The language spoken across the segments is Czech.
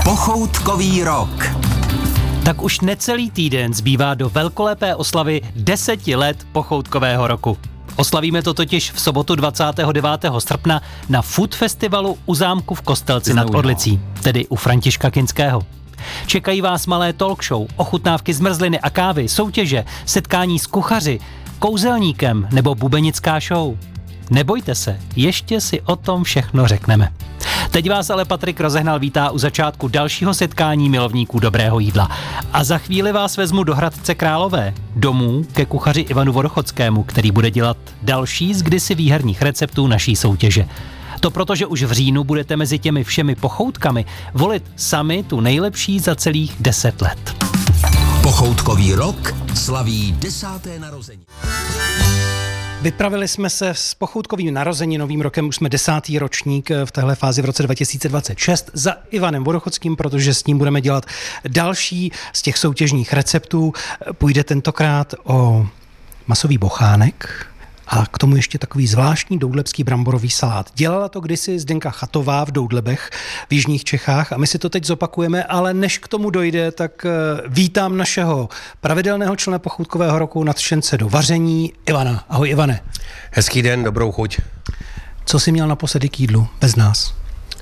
Pochoutkový rok. Tak už necelý týden zbývá do velkolepé oslavy 10 let pochoutkového roku. Oslavíme to totiž v sobotu 29. srpna na Food Festivalu u zámku v Kostelci nad Orlicí, tedy u Františka Kinského. Čekají vás malé talk show, ochutnávky zmrzliny a kávy, soutěže, setkání s kuchaři, kouzelníkem nebo bubenická show. Nebojte se, ještě si o tom všechno řekneme. Teď vás ale Patrik Rozehnal vítá u začátku dalšího setkání milovníků dobrého jídla. A za chvíli vás vezmu do Hradce Králové, domů ke kuchaři Ivanu Vodochodskému, který bude dělat další z kdysi výherních receptů naší soutěže. To protože už v říjnu budete mezi těmi všemi pochoutkami volit sami tu nejlepší za celých 10 let. Pochoutkový rok slaví 10. narozeniny. Vypravili jsme se s pochoutkovým narozeninovým rokem, už jsme 10. ročník v téhle fázi v roce 2026 za Ivanem Vodochodským, protože s ním budeme dělat další z těch soutěžních receptů. Půjde tentokrát o masový bochánek a k tomu ještě takový zvláštní doudlebský bramborový salát. Dělala to kdysi Zdenka Chatová v Doudlebech v jižních Čechách a my si to teď zopakujeme, ale než k tomu dojde, tak vítám našeho pravidelného člena pochoutkového roku, nadšence do vaření, Ivana. Ahoj Ivane. Hezký den, dobrou chuť. Co jsi měl naposledy k jídlu bez nás?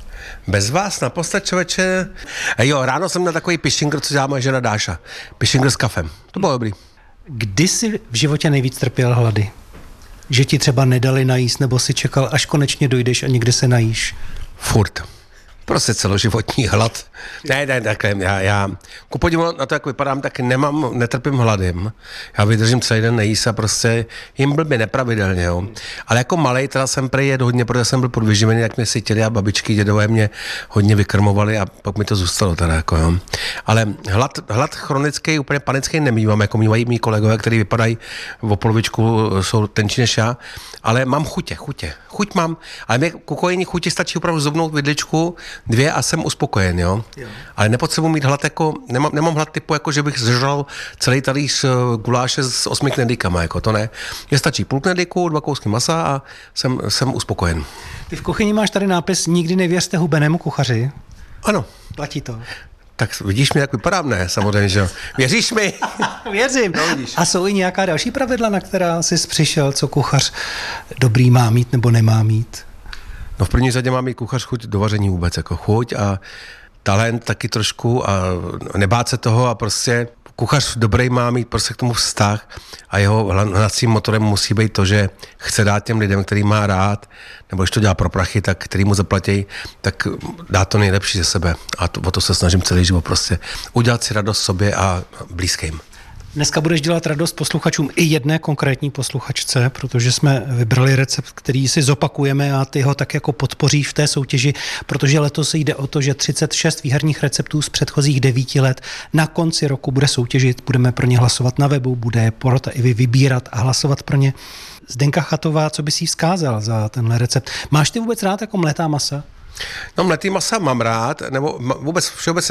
Bez vás naposled, člověče? Jo, ráno jsem měl takový pišingr, co dělá moje žena Dáša. Pišingr s kafem. To bylo dobrý. Kdy jsi v životě nejvíc trpěl hlady? Že ti třeba nedali najíst, nebo si čekal, až konečně dojdeš a někde se najíš? Furt. Prostě celoživotní hlad. Ne, takhle, já ku podivu na to, jak vypadám, tak netrpím hladem. Já vydržím celý den nejíst a prostě jim blbě nepravidelně, jo. Ale jako malej teda jsem prej jedl hodně, protože jsem byl podvyživený, jak mě sytili a babičky, dědové mě hodně vykrmovali a pak mi to zůstalo teda, jako jo. Ale hlad chronický, úplně panický nemývám, jako mývají mý kolegové, kteří vypadají o polovičku, jsou tenčí než já, ale mám chuť mám, ale mě k ukojení chuti stačí opravdu zobnout vidličku, 2 a jsem uspokojen, jo. Ale nepotřebuji mít hlad jako, nemám hlad typu, jako že bych zžral celý talíř guláše s 8 knedlíkama, jako to ne. Mně stačí půl knedlíku, 2 kousky masa a jsem uspokojen. Ty v kuchyni máš tady nápis Nikdy nevěřte hubenému kuchaři. Ano. Platí to. Tak vidíš mi, jak vypadám, ne? Samozřejmě, že jo. Věříš mi? Věřím. No, vidíš. A jsou i nějaká další pravidla, na která jsi přišel, co kuchař dobrý má mít nebo nemá mít? No v první řadě má mít kuchař chuť do vaření vůbec, jako chuť a talent taky trošku a nebát se toho a prostě kuchař dobrý má mít prostě k tomu vztah a jeho hnacím motorem musí být to, že chce dát těm lidem, který má rád, nebo když to dělá pro prachy, tak který mu zaplatí, tak dá to nejlepší ze sebe a o to se snažím celý život prostě udělat si radost sobě a blízkým. Dneska budeš dělat radost posluchačům i jedné konkrétní posluchačce, protože jsme vybrali recept, který si zopakujeme a ty ho tak jako podpoříš v té soutěži, protože letos jde o to, že 36 výherních receptů z předchozích 9 let na konci roku bude soutěžit, budeme pro ně hlasovat na webu, bude porota i vy vybírat a hlasovat pro ně. Zdenka Chatová, co bys jí vzkázal za tenhle recept? Máš ty vůbec rád jako mletá masa? No mletý masa mám rád, nebo vůbec všeobecně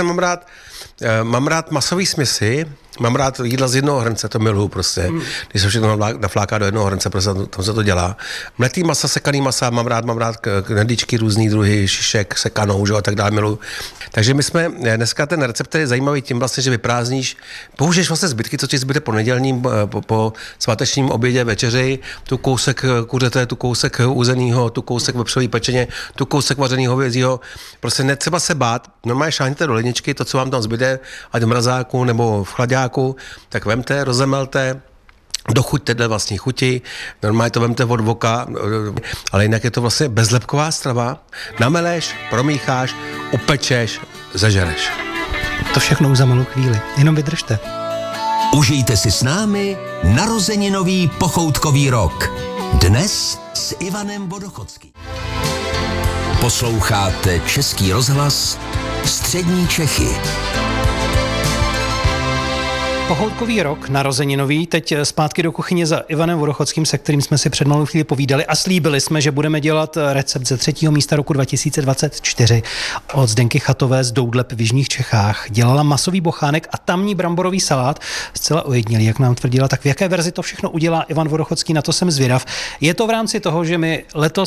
mám rád masové směsi, mám rád jídla z jednoho hrnce, to miluju prostě, když se všechno nafláká do jednoho hrnce, prostě tam se to dělá. Mletý masa, sekaný masa, mám rád knedlíčky, různý druhy, šišek, sekanou, že, a tak dále, miluju. Takže my jsme, dneska ten recept je zajímavý tím vlastně, že vyprázdníš, použiješ vlastně zbytky, co ti zbyde po nedělním, po svátečním obědě, večeři, tu kousek kuřete, tu kousek uzenýho, tu kousek vepřový pečeně, tu kousek vařenýho hovězího. Prostě netřeba se bát, normálně šáhněte do ledničky, to, co vám tam zbyde, ať v mrazáku nebo v chladáku, tak vemte, rozemelte, dochuťte dle vlastní chuti, normálně to vemte od voka, ale jinak je to vlastně bezlepková strava. Nameleš, promícháš, upečeš, zažereš. To všechno už za malou chvíli, jenom vydržte. Užijte si s námi narozeninový pochoutkový rok. Dnes s Ivanem Vodochodským. Posloucháte Český rozhlas Střední Čechy. Pochoutkový rok, narozeninový, teď zpátky do kuchyně za Ivanem Vodochodským, se kterým jsme si před malou chvíli povídali a slíbili jsme, že budeme dělat recept ze 3. místa roku 2024 od Zdenky Chatové z Doudleb v jižních Čechách. Dělala masový bochánek a tamní bramborový salát, zcela ojedinělý, jak nám tvrdila. Tak v jaké verzi to všechno udělá Ivan Vodochodský, na to jsem zvědav. Je to v rámci toho, že my letos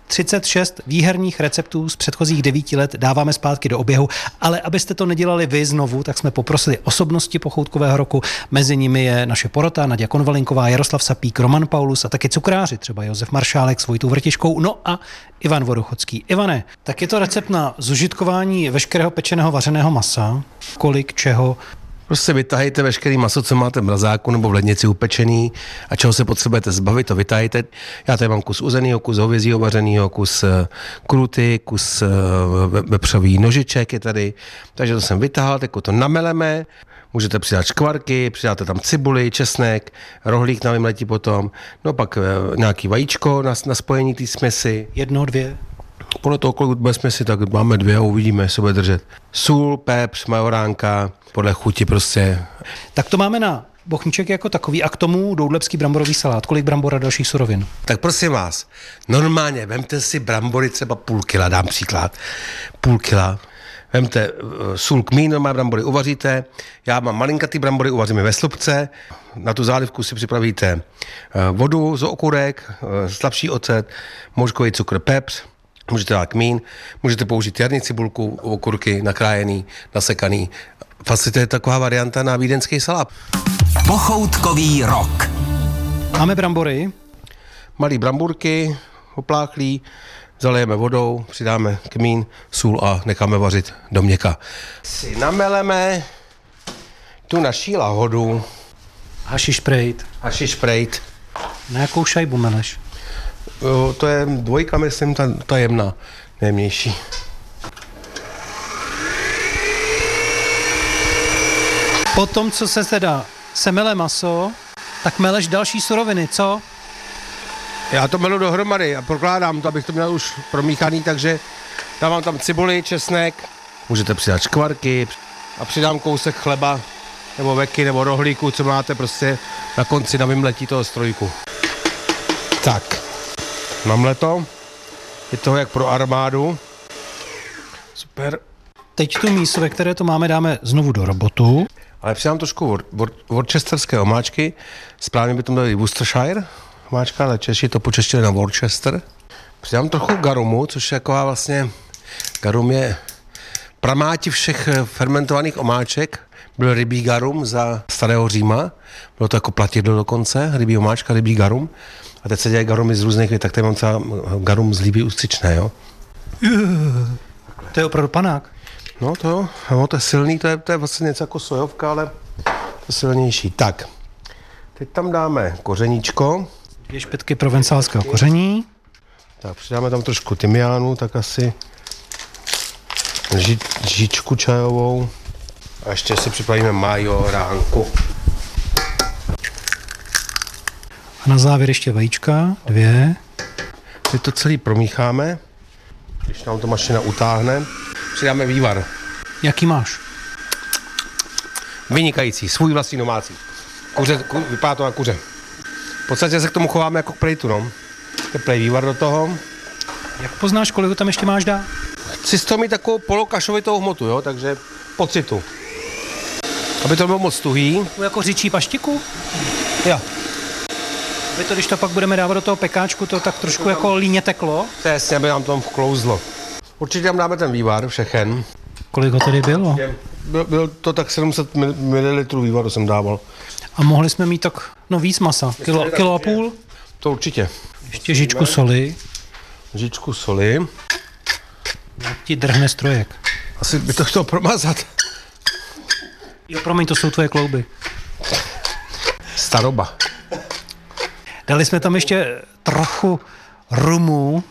36 výherních receptů z předchozích 9 let dáváme zpátky do oběhu, ale abyste to nedělali vy znovu, tak jsme poprosili osobnosti pochoutkového roku. Mezi nimi je naše porota, Naděja Konvalinková, Jaroslav Sapík, Roman Paulus a taky cukráři, třeba Josef Maršálek s Vojtou Vrtiškou, no a Ivan Vodochodský. Ivane, tak je to recept na zužitkování veškerého pečeného vařeného masa. Kolik, čeho? Prostě vytahejte veškerý maso, co máte v mrazáku nebo v lednici upečený a čeho se potřebujete zbavit, to vytahejte. Já tady mám kus uzenýho, kus hovězího vařenýho, kus kruty, kus vepřový nožiček je tady. Takže to jsem vytahal, tak to nameleme. Můžete přidat škvarky, přidáte tam cibuli, česnek, rohlík na vymletí potom, no pak nějaký vajíčko na spojení té směsi. 1, 2. Podle toho, kolik bude směsi, tak máme 2 a uvidíme, jestli bude držet. Sůl, pepř, majoránka, podle chuti prostě. Tak to máme na bochníček jako takový a k tomu doudlebský bramborový salát. Kolik brambor a dalších surovin? Tak prosím vás, normálně vemte si brambory třeba půl kila, dám příklad. Půl kila. Vemte sůl, kmín, normálně brambory uvaříte. Já mám malinkatý brambory, uvaříme ve slupce. Na tu zálivku si připravíte vodu z okurek, slabší ocet, moučkový cukr, pepř. Můžete dát kmín, můžete použít jarní cibulku, okurky nakrájený, nasekaný. Vlastně to je taková varianta na vídeňský salát. Pochoutkový rok. Máme brambory. Malý bramburky, opláchlý, zalijeme vodou, přidáme kmín, sůl a necháme vařit do měka. Si nameleme tu naší lahodu. Hašiš prejt. Hašiš prejt. Na jakou šajbu meleš? To je 2, myslím, ta jemná, nejjemnější. Potom, co se teda semele maso, tak meleš další suroviny, co? Já to melu dohromady a prokládám to, abych to měl už promíchaný, takže dávám tam cibuli, česnek, můžete přidat škvarky a přidám kousek chleba, nebo veky, nebo rohlíku, co máte prostě na konci na vymletí toho strojku. Tak, namleto, je toho jak pro armádu. Super. Teď tu mísu, ve které to máme, dáme znovu do robotu. Ale přidám trošku worcesterské omáčky, správně by to měli Worcestershire omáčka, ale Češi to počeštili na Worcester. Přidám trochu garumu, což je taková vlastně, garum je pramáti všech fermentovaných omáček. Byl rybí garum za starého Říma, bylo to jako platidlo dokonce, rybí omáčka, rybí garum. A teď se dělají garumy z různých vět, tak tady mám třeba garum z líbí ústřičné, jo. To je opravdu panák. No to jo, no, to je silný, to je vlastně něco jako sojovka, ale to silnější. Tak, teď tam dáme kořeníčko. 2 špetky provencálského koření. Tak, přidáme tam trošku tymiánu, tak asi žičku čajovou. A ještě si připravíme majoránku. A na závěr ještě vajíčka, 2. Teď to celý promícháme. Když nám to mašina utáhne, přidáme vývar. Jaký máš? Vynikající, svůj vlastní domácí. Vypadá to na kuře. V podstatě se k tomu chováme jako k prejtu, no. Teplej vývar do toho. Jak poznáš, kolik ho tam ještě máš dát? Chci z toho mít takovou polokašovitou hmotu, jo, takže pocitu. Aby to bylo moc tuhý. Jako řičí paštiku? Jo. Aby to, když to pak budeme dávat do toho pekáčku, to tak trošku jako líně teklo? Přesně, aby nám to vklouzlo. Určitě tam dáme ten vývar, všechen. Kolik ho tedy bylo? Byl to tak 700 ml vývaru jsem dával. A mohli jsme mít tak, víc masa. Kilo a půl? To určitě. Ještě žičku soli. Žičku soli. Jak ti drhne strojek. Asi by to chtěl promazat. Jo, promiň, to jsou tvoje klouby. Staroba. Dali jsme tam ještě trochu rumu.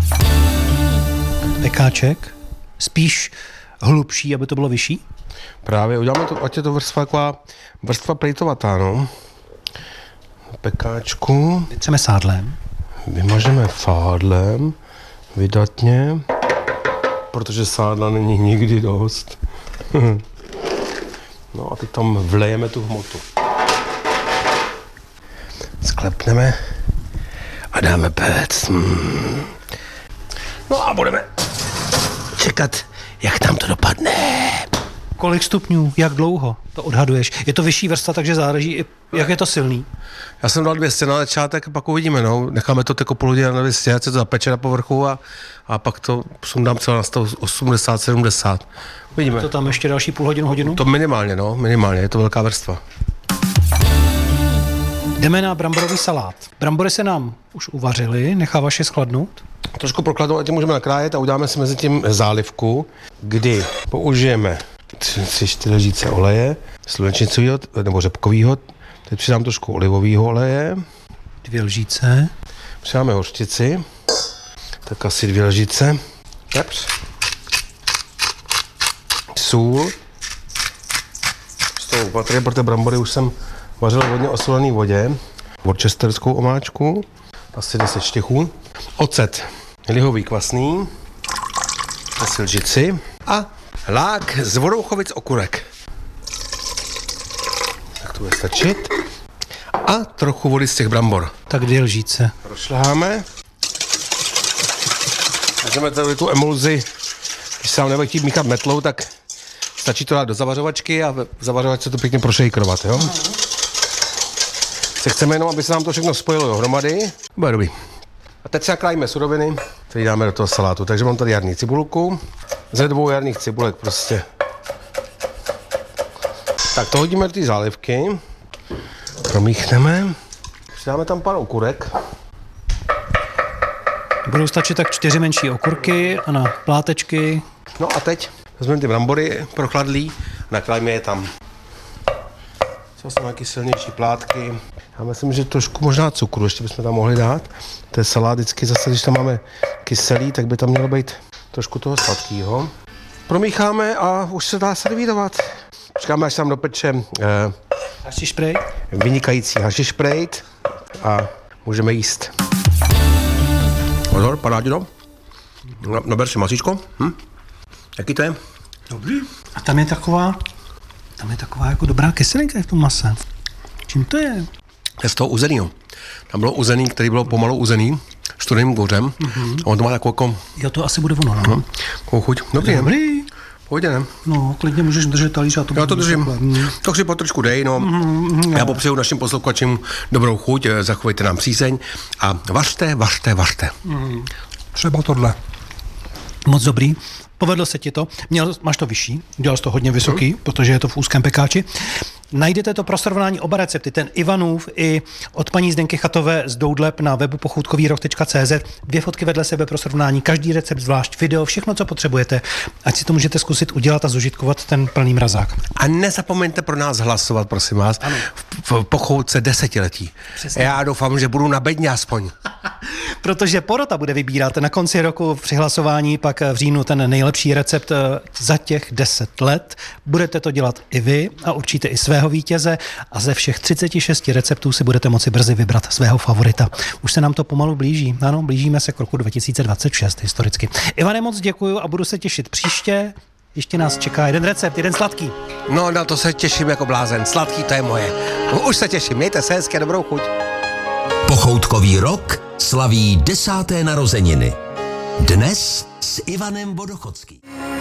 Pekáček. Spíš hlubší, aby to bylo vyšší. Právě, uděláme to, ať je to vrstva plejtovatá, no. Pekáčku. Vytřeme sádlem. Vymažeme fádlem, vydatně, protože sádla není nikdy dost. No a teď tam vlejeme tu hmotu. Sklepneme a dáme pec. No a budeme čekat, jak nám to dopadne. Kolik stupňů, jak dlouho to odhaduješ? Je to vyšší vrstva, takže záleží, jak je to silný. Já jsem dal 200 na začátek, pak uvidíme, no. Necháme to jako půl hodiny na 200, ať se to zapeče na povrchu a pak to sundám celé na 180, 70. Uvidíme. To tam ještě další půl hodinu? To minimálně, je to velká vrstva. Jdeme na bramborový salát. Brambory se nám už uvařily, necháváš je schladnout? Trošku prokladnout, ať je můžeme nakrájet a uděláme si mezi tím zálivku, kdy použijeme 3-4 lžíce oleje, slunečnicového nebo řepkového. Teď přidám trošku olivového oleje. 2 lžíce. Přidáme hořčici, tak asi 2 lžíce. Pepř. Sůl. Z toho opatrně, protože brambory už jsem vařil v hodně osolené vodě. Worcesterskou omáčku, asi 10 štěchů. Ocet lihový kvasný, asi lžici a lák z Vorouchovic okurek. Tak to bude stačit. A trochu vody z těch brambor. Tak 2 lžíce. Rozšleháme. Můžeme tady tu emulzi, když se vám nebude chtít míchat metlou, tak stačí to dát do zavařovačky a v zavařovačce to pěkně prošejkrovat, jo? Chceme jenom, aby se nám to všechno spojilo dohromady. Bude dobrý. A teď si nakrájíme suroviny, které dáme do toho salátu. Takže mám tady jarní cibulku, ze 2 jarních cibulek prostě. Tak to hodíme do té zálivky, promíchneme, přidáme tam pár okurek. Budou stačit tak 4 menší okurky a na plátečky. No a teď vezmeme ty brambory prochladlý a nakrájíme je tam. Co jsou nějaké silnější plátky. Já myslím, že trošku možná cukru ještě bychom tam mohli dát. To je salát vždycky zase, když tam máme kyselý, tak by tam mělo být trošku toho sladkého. Promícháme a už se dá servírovat. Počkáme, až tam dopeče Hašišprejt. Vynikající hašišprejt a můžeme jíst. Pozor, parádido. Naber si masíčko. Jaký to je? Dobrý. A tam je taková jako dobrá kyselinka v tom mase. Čím to je? Je z toho uzenýho. Tam bylo uzený, který bylo pomalu uzený, studeným kouřem. A on to má takovou jako... Jo, to asi bude ono, no. Takovou chuť. Dobrý. Pojď, ne? No, klidně můžeš držet talíř a to... Já to držím. Tak si potrošku dej, no. Já popřeju našim posluchačům dobrou chuť, zachovejte nám přízeň a vařte. Třeba tohle. Moc dobrý. Povedlo se ti to. Máš to vyšší, dělal jsi to hodně vysoký, protože je to v úzkém pekáči. Najdete to pro srovnání oba recepty, ten Ivanův i od paní Zdenky Chatové z Doudleb na webu pochoutkovýrok.cz. 2 fotky vedle sebe pro srovnání, každý recept zvlášť, video, všechno, co potřebujete. Ať si to můžete zkusit udělat a zužitkovat ten plný mrazák. A nezapomeňte pro nás hlasovat, prosím vás, v pochoutce 10letí. Přesně. Já doufám, že budu na bedně aspoň. Protože porota bude vybírat na konci roku při hlasování, pak v říjnu ten nejlepší recept za těch 10 let. Budete to dělat i vy a určitě i svého vítěze a ze všech 36 receptů si budete moci brzy vybrat svého favorita. Už se nám to pomalu blíží. Ano, blížíme se k roku 2026 historicky. Ivane, moc děkuju a budu se těšit příště. Ještě nás čeká jeden recept, jeden sladký. No, na to se těším jako blázen. Sladký, to je moje. Už se těším. Mějte se hezky, dobrou chuť. Pochoutkový rok slaví 10. narozeniny. Dnes s Ivanem Vodochodským.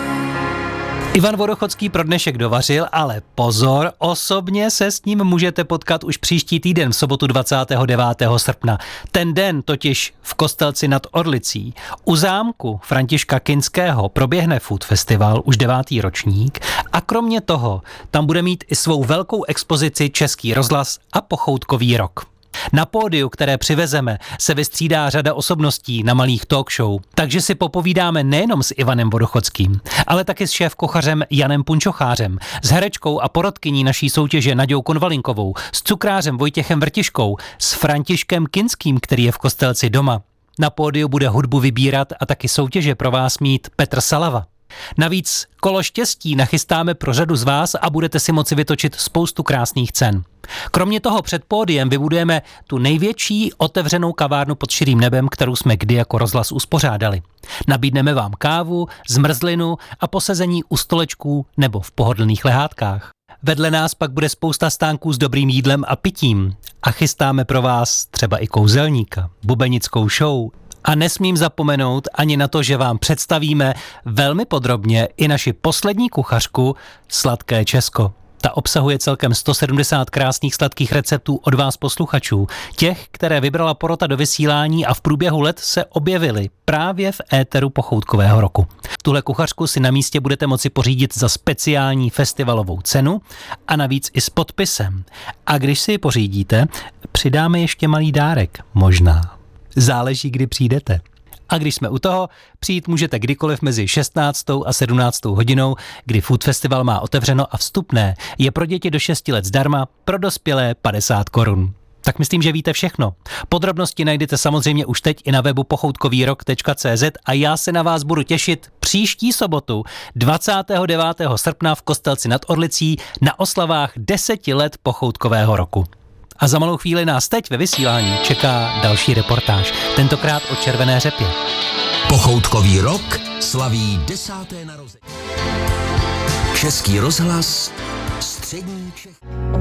Ivan Vodochodský pro dnešek dovařil, ale pozor, osobně se s ním můžete potkat už příští týden v sobotu 29. srpna. Ten den totiž v Kostelci nad Orlicí u zámku Františka Kinského proběhne Food Festival, už 9. ročník, a kromě toho tam bude mít i svou velkou expozici Český rozhlas a Pochoutkový rok. Na pódiu, které přivezeme, se vystřídá řada osobností na malých talk show, takže si popovídáme nejenom s Ivanem Vodochodským, ale taky s šéfkuchařem Janem Punčochářem, s herečkou a porodkyní naší soutěže Naďou Konvalinkovou, s cukrářem Vojtěchem Vrtiškou, s Františkem Kinským, který je v Kostelci doma. Na pódiu bude hudbu vybírat a taky soutěže pro vás mít Petr Salava. Navíc kolo štěstí nachystáme pro řadu z vás a budete si moci vytočit spoustu krásných cen. Kromě toho před pódiem vybudujeme tu největší otevřenou kavárnu pod širým nebem, kterou jsme kdy jako rozhlas uspořádali. Nabídneme vám kávu, zmrzlinu a posezení u stolečků nebo v pohodlných lehátkách. Vedle nás pak bude spousta stánků s dobrým jídlem a pitím a chystáme pro vás třeba i kouzelníka, bubenickou show A nesmím zapomenout ani na to, že vám představíme velmi podrobně i naši poslední kuchařku Sladké Česko. Ta obsahuje celkem 170 krásných sladkých receptů od vás posluchačů. Těch, které vybrala porota do vysílání a v průběhu let se objevily právě v éteru Pochoutkového roku. Tuhle kuchařku si na místě budete moci pořídit za speciální festivalovou cenu a navíc i s podpisem. A když si ji pořídíte, přidáme ještě malý dárek. Možná. Záleží, kdy přijdete. A když jsme u toho, přijít můžete kdykoliv mezi 16. a 17. hodinou, kdy Food Festival má otevřeno a vstupné je pro děti do 6 let zdarma, pro dospělé 50 korun. Tak myslím, že víte všechno. Podrobnosti najdete samozřejmě už teď i na webu pochoutkovýrok.cz a já se na vás budu těšit příští sobotu 29. srpna v Kostelci nad Orlicí na oslavách 10 let Pochoutkového roku. A za malou chvíli nás teď ve vysílání čeká další reportáž, tentokrát o červené řepě. Pochoutkový rok slaví 10. narození. Český rozhlas, střední Čechy.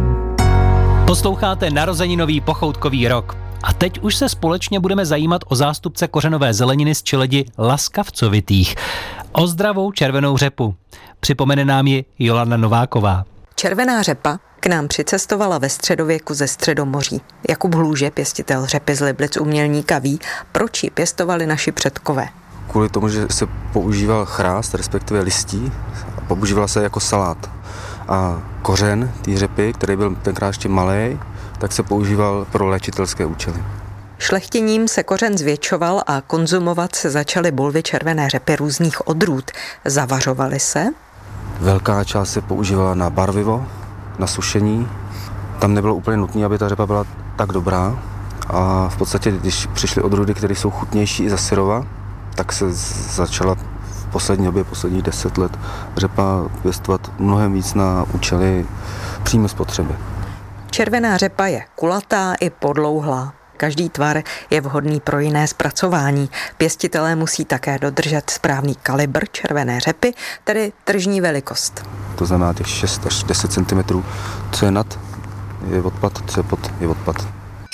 Posloucháte narozeninový Pochoutkový rok. A teď už se společně budeme zajímat o zástupce kořenové zeleniny z Čeledi laskavcovitých. O zdravou červenou řepu. Připomene nám ji Jolanda Nováková. Červená řepa k nám přicestovala ve středověku ze Středomoří. Jakub Hluže, pěstitel řepy z Liblic Umělníka, ví, proč ji pěstovali naši předkové. Kvůli tomu, že se používal chrást, respektive listí, a používala se jako salát. A kořen té řepy, který byl tenkrát ještě malej, tak se používal pro léčitelské účely. Šlechtěním se kořen zvětšoval a konzumovat se začaly bulvy červené řepy různých odrůd. Zavařovaly se? Velká část se používala na barvivo, na sušení. Tam nebylo úplně nutné, aby ta řepa byla tak dobrá. A v podstatě, když přišly odrůdy, které jsou chutnější i za syrova, tak se začala v poslední době, posledních 10 let, řepa pěstovat mnohem víc na účely přímé spotřeby. Červená řepa je kulatá i podlouhlá. Každý tvar je vhodný pro jiné zpracování. Pěstitelé musí také dodržet správný kalibr červené řepy, tedy tržní velikost. To znamená těch 6 až 10 cm, co je nad, je odpad, co je pod, je odpad.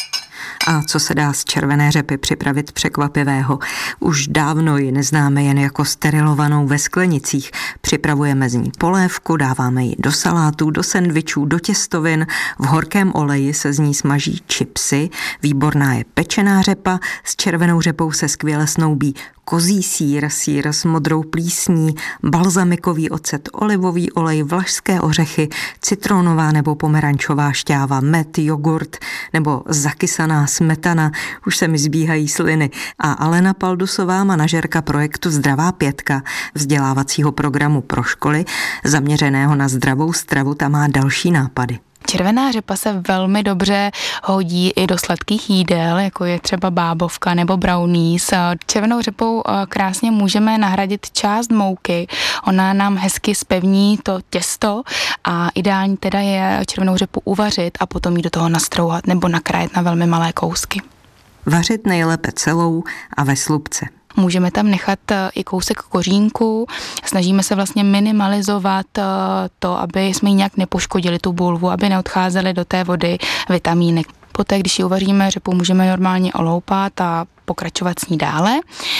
A co se dá z červené řepy připravit překvapivého? Už dávno ji neznáme jen jako sterilovanou ve sklenicích. Připravujeme z ní polévku, dáváme ji do salátů, do sendvičů, do těstovin. V horkém oleji se z ní smaží chipsy. Výborná je pečená řepa. S červenou řepou se skvěle snoubí kozí sýr, sýr s modrou plísní, balzamikový ocet, olivový olej, vlašské ořechy, citronová nebo pomerančová šťáva, med, jogurt nebo zakysaná smetana. Už se mi zbíhají sliny. A Alena Paldusová, manažerka projektu Zdravá pětka, vzdělávacího programu pro školy, zaměřeného na zdravou stravu, tam má další nápady. Červená řepa se velmi dobře hodí i do sladkých jídel, jako je třeba bábovka nebo brownies. Červenou řepou krásně můžeme nahradit část mouky. Ona nám hezky zpevní to těsto a ideální teda je červenou řepu uvařit a potom ji do toho nastrouhat nebo nakrájet na velmi malé kousky. Vařit nejlépe celou a ve slupce. Můžeme tam nechat i kousek kořínku, snažíme se vlastně minimalizovat to, aby jsme ji nějak nepoškodili tu bulvu, aby neodcházely do té vody vitamíny. Poté, když ji uvaříme, řepu můžeme normálně oloupat a pokračovat s ní dále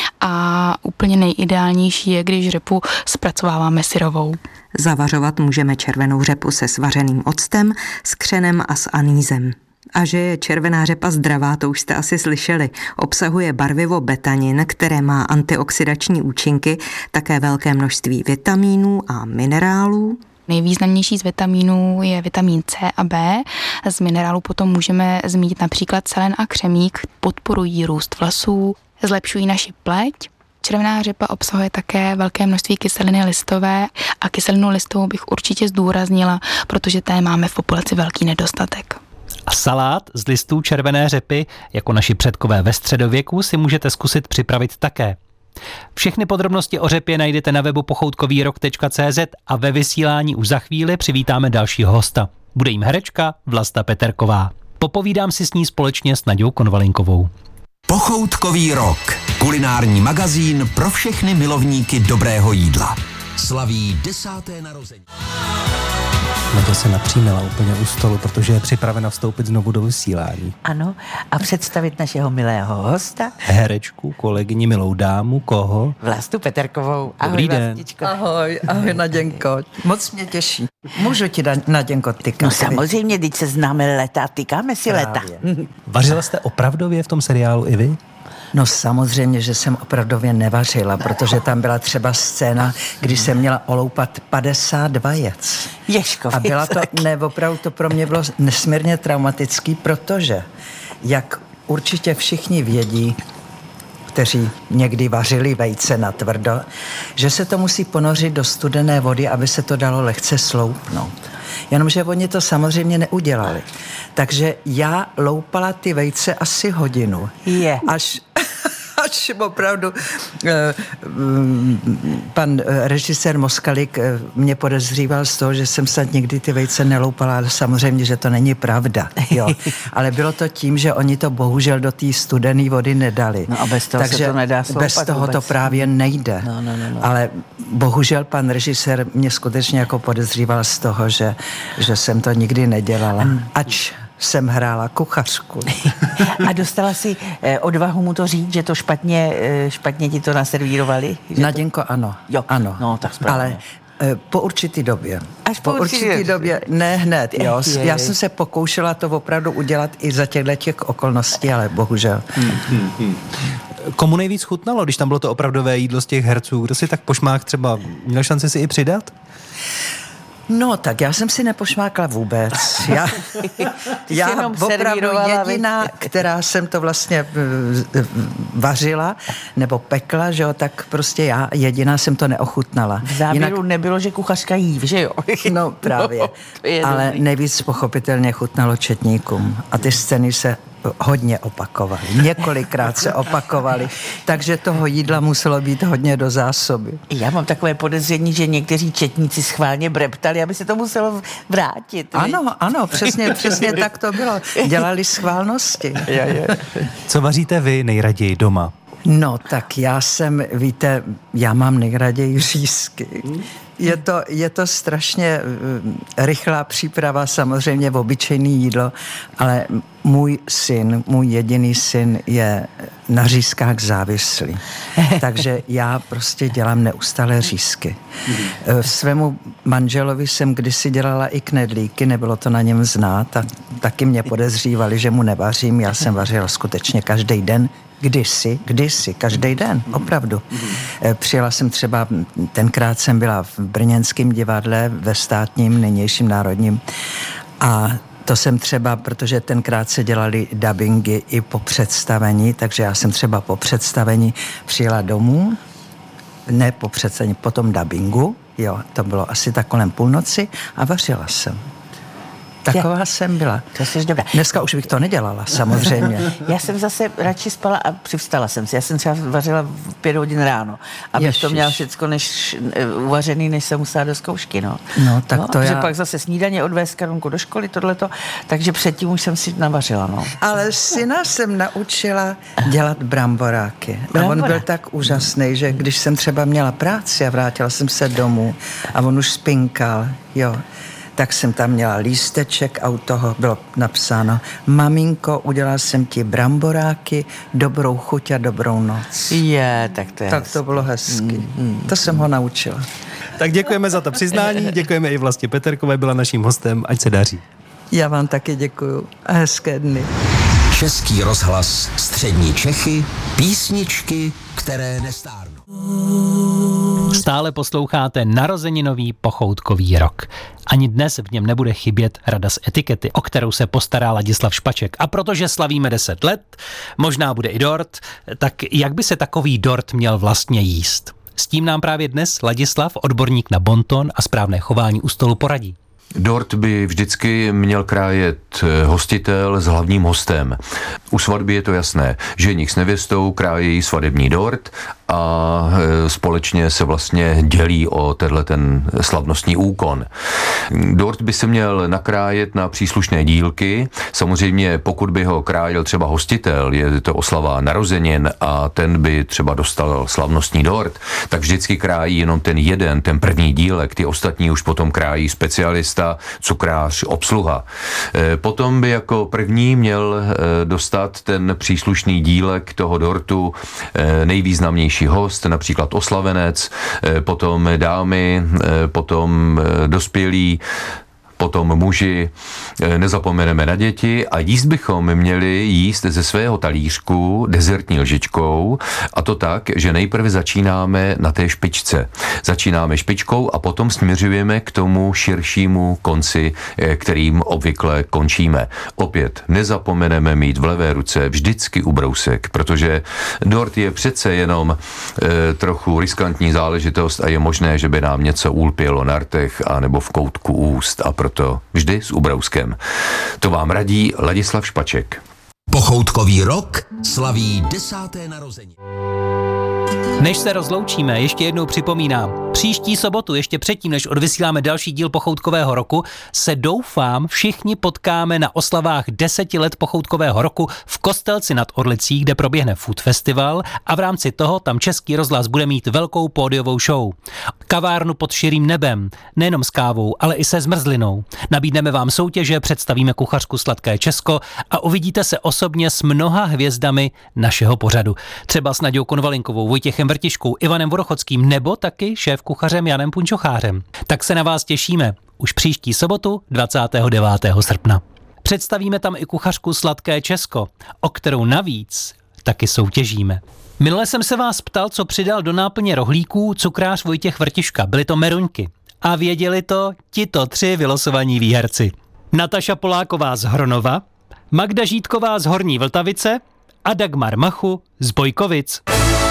a úplně nejideálnější je, když řepu zpracováváme syrovou. Zavařovat můžeme červenou řepu se svařeným octem, s křenem a s anýzem. A že je červená řepa zdravá, to už jste asi slyšeli. Obsahuje barvivo betanin, které má antioxidační účinky, také velké množství vitamínů a minerálů. Nejvýznamnější z vitamínů je vitamin C a B. Z minerálů potom můžeme zmínit například selen a křemík, podporují růst vlasů, zlepšují naši pleť. Červená řepa obsahuje také velké množství kyseliny listové a kyselinu listovou bych určitě zdůraznila, protože té máme v populaci velký nedostatek. A salát z listů červené řepy, jako naši předkové ve středověku, si můžete zkusit připravit také. Všechny podrobnosti o řepě najdete na webu pochoutkovýrok.cz a ve vysílání už za chvíli přivítáme dalšího hosta. Bude jim herečka Vlasta Peterková. Popovídám si s ní společně s Naďou Konvalinkovou. Pochoutkový rok. Kulinární magazín pro všechny milovníky dobrého jídla. Slaví 10. narození. Naďa se napřímila úplně u stolu, protože je připravena vstoupit znovu do vysílání. Ano, a představit našeho milého hosta. Herečku, kolegyni, milou dámu, koho? Vlastu Peterkovou. Ahoj, Dobrý den. Vlastičko. Ahoj Naděnko, moc mě těší. Můžu ti Naděnko tykat? No samozřejmě, teď se známe leta, tykáme si leta. Vařila jste opravdově v tom seriálu i vy? No samozřejmě, že jsem opravdově nevařila, protože tam byla třeba scéna, kdy jsem měla oloupat 50 vajec. Ježko, a byla to, opravdu to pro mě bylo nesmírně traumatický, protože, jak určitě všichni vědí, kteří někdy vařili vejce natvrdo, že se to musí ponořit do studené vody, aby se to dalo lehce sloupnout. Jenomže oni to samozřejmě neudělali. Takže já loupala ty vejce asi hodinu. Až opravdu pan režisér Moskalik mě podezříval z toho, že jsem snad někdy ty vejce neloupala, ale samozřejmě, že to není pravda. Jo. Ale bylo to tím, že oni to bohužel do té studené vody nedali. No a bez toho se to nedá sloupat. Bez toho vůbec. to právě nejde. No. Ale bohužel pan režisér mě skutečně jako podezříval z toho, že jsem to nikdy nedělala. Ač jsem hrála kuchařku. A dostala si odvahu mu to říct, že to špatně ti to naservírovali? Naděnko, ano. Jo. Ano. No, tak správně. Ale po určitý době. Až po určitý době. Ne hned, jo. Já jsem se pokoušela to opravdu udělat i za těch okolností, ale bohužel. Komu nejvíc chutnalo, když tam bylo to opravdové jídlo z těch herců? Kdo si tak pošmák třeba měl šanci si i přidat? No, tak já jsem si nepošmákla vůbec. Já opravdu jediná, která jsem to vlastně vařila nebo pekla, že jo, tak prostě já jediná jsem to neochutnala. V závěru nebylo, že kuchařka jí, že jo? No právě. Ale nejvíc pochopitelně chutnalo četníkům. A ty scény se hodně opakovaly. Několikrát se opakovaly. Takže toho jídla muselo být hodně do zásoby. Já mám takové podezření, že někteří četníci schválně breptali, aby se to muselo vrátit. Ano, přesně tak to bylo. Dělali schválnosti. Co vaříte vy nejraději doma? No, tak já mám nejraději řízky. Je to strašně rychlá příprava, samozřejmě v obyčejné jídlo, ale můj jediný syn je na řízkách závislý. Takže já prostě dělám neustále řízky. Svému manželovi jsem kdysi dělala i knedlíky, nebylo to na něm znát a taky mě podezřívali, že mu nevařím. Já jsem vařila skutečně každý den. Kdysi, každý den, opravdu. Přijela jsem třeba, tenkrát jsem byla v brněnském divadle, ve státním, nynějším národním a to jsem třeba, protože tenkrát se dělali dabingy i po představení, takže já jsem třeba po představení přijela domů, ne po představení, po tom dabingu, jo, to bylo asi tak kolem půlnoci a vařila jsem. Taková jsem byla. To jsi dobrá. Dneska už bych to nedělala, samozřejmě. Já jsem zase radši spala a přivstala jsem si. Já jsem třeba vařila v 5 hodin ráno, abych to měla všecko uvařený, než jsem musela do zkoušky, no. No, tak to já... pak zase snídaně odvést Karunku do školy, tohleto, takže předtím už jsem si navařila, no. Ale syna jsem naučila dělat bramboráky. A on byl tak úžasný, že když jsem třeba měla práci a vrátila jsem se domů a on už spinkal, jo, tak jsem tam měla lísteček a u toho bylo napsáno: maminko, udělala jsem ti bramboráky, dobrou chuť a dobrou noc. Tak to bylo hezky. To jsem ho naučila. Tak děkujeme za to přiznání, děkujeme i Vlastě Peterkové, byla naším hostem, ať se daří. Já vám taky děkuju a hezké dny. Český rozhlas Střední Čechy, písničky, které nestárnou. Stále posloucháte narozeninový pochoutkový rok. Ani dnes v něm nebude chybět rada z etikety, o kterou se postará Ladislav Špaček. A protože slavíme 10 let, možná bude i dort, tak jak by se takový dort měl vlastně jíst? S tím nám právě dnes Ladislav, odborník na bonton a správné chování u stolu, poradí. Dort by vždycky měl krájet hostitel s hlavním hostem. U svatby je to jasné. Ženich s nevěstou krájejí svatební dort a společně se vlastně dělí o ten slavnostní úkon. Dort by se měl nakrájet na příslušné dílky. Samozřejmě pokud by ho krájel třeba hostitel, je to oslava narozenin a ten by třeba dostal slavnostní dort, tak vždycky krájí jenom ten první dílek, ty ostatní už potom krájí specialista, cukrář, obsluha. Potom by jako první měl dostat ten příslušný dílek toho dortu nejvýznamnější host, například oslavenec, potom dámy, potom dospělí, potom muži, nezapomeneme na děti a jíst bychom měli jíst ze svého talířku dezertní lžičkou a to tak, že nejprve začínáme na té špičce. Začínáme špičkou a potom směřujeme k tomu širšímu konci, kterým obvykle končíme. Opět nezapomeneme mít v levé ruce vždycky ubrousek, protože dort je přece jenom trochu riskantní záležitost a je možné, že by nám něco ulpělo na rtech a nebo v koutku úst a proto vždy s ubrouskem. To vám radí Ladislav Špaček. Pochoutkový rok slaví 10. narozeniny. Než se rozloučíme, ještě jednou připomínám, příští sobotu, ještě předtím, než odvysíláme další díl Pochoutkového roku, se doufám všichni potkáme na oslavách 10 let Pochoutkového roku v Kostelci nad Orlicí, kde proběhne Food Festival a v rámci toho tam Český rozhlas bude mít velkou pódiovou show. Kavárnu pod širým nebem, nejenom s kávou, ale i se zmrzlinou. Nabídneme vám soutěže, představíme kuchařku Sladké Česko a uvidíte se osobně s mnoha hvězdami našeho pořadu. Třeba s Naďou Konvalinkovou, Vojtěchem Vrtiškou, Ivanem Vodochodským nebo taky šéfkuchařem Janem Punčochářem. Tak se na vás těšíme už příští sobotu 29. srpna. Představíme tam i kuchařku Sladké Česko, o kterou navíc taky soutěžíme. Minule jsem se vás ptal, co přidal do náplně rohlíků cukrář Vojtěch Vrtiška. Byly to meruňky. A věděli to tito 3 vylosovaní výherci. Nataša Poláková z Hronova, Magda Žítková z Horní Vltavice a Dagmar Machu z Bojkovic.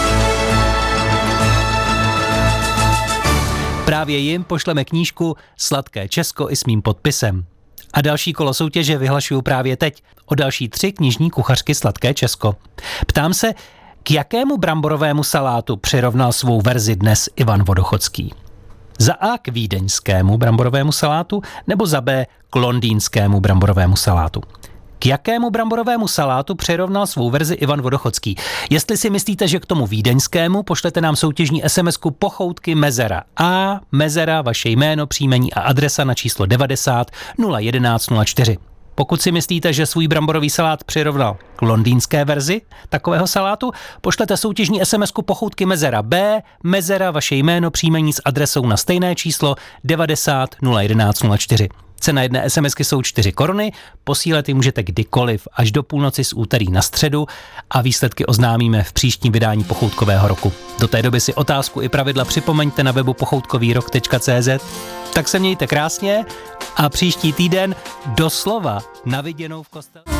Právě jim pošleme knížku Sladké Česko i s mým podpisem. A další kolo soutěže vyhlašuju právě teď o další 3 knižní kuchařky Sladké Česko. Ptám se, k jakému bramborovému salátu přirovnal svou verzi dnes Ivan Vodochodský? Za A k vídeňskému bramborovému salátu nebo za B k londýnskému bramborovému salátu? K jakému bramborovému salátu přirovnal svou verzi Ivan Vodochodský? Jestli si myslíte, že k tomu vídeňskému, pošlete nám soutěžní SMS-ku Pochoutky Mezera A, Mezera, vaše jméno, příjmení a adresa na číslo 90 011 04. Pokud si myslíte, že svůj bramborový salát přirovnal k londýnské verzi takového salátu, pošlete soutěžní SMS-ku Pochoutky Mezera B, Mezera, vaše jméno, příjmení s adresou na stejné číslo 90 011 04. Cena jedné SMSky jsou 4 koruny, posílat ji můžete kdykoliv až do půlnoci z úterý na středu a výsledky oznámíme v příštím vydání Pochoutkového roku. Do té doby si otázku i pravidla připomeňte na webu pochoutkovýrok.cz. Tak se mějte krásně a příští týden doslova na viděnou v kostele.